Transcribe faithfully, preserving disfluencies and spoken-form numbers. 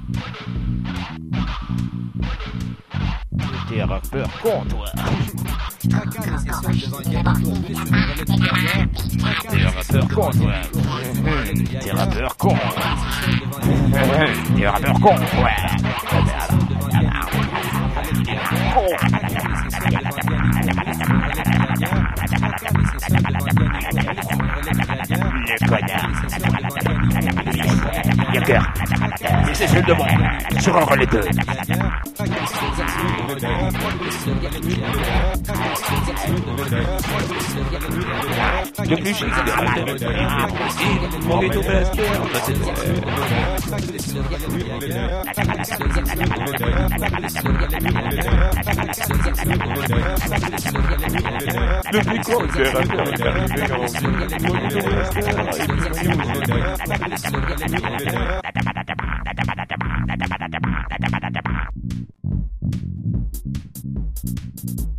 T'es un rappeur con, toi. T'es un rappeur con, toi. T'es un rappeur con. T'es un rappeur con, ouais. Le connard. Yaker. Et c'est celle de moi. Sur un relais deux. De plus, j'ai mon ghetto basket. Le plus con, c'est rappeur est arrivé en mon ghetto basket.